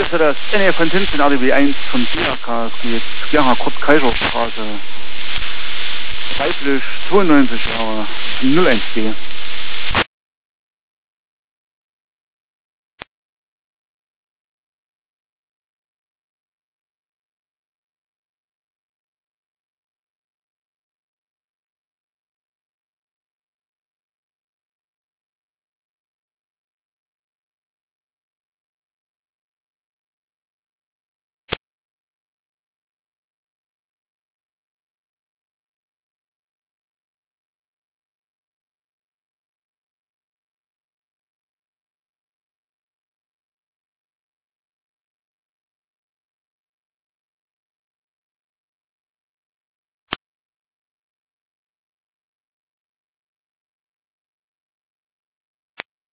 ist ja das Nähe von Tinzen ADB 1 von BRK. Es geht Querner Kurt-Kaiser-Straße. 30 92 Jahre 01B.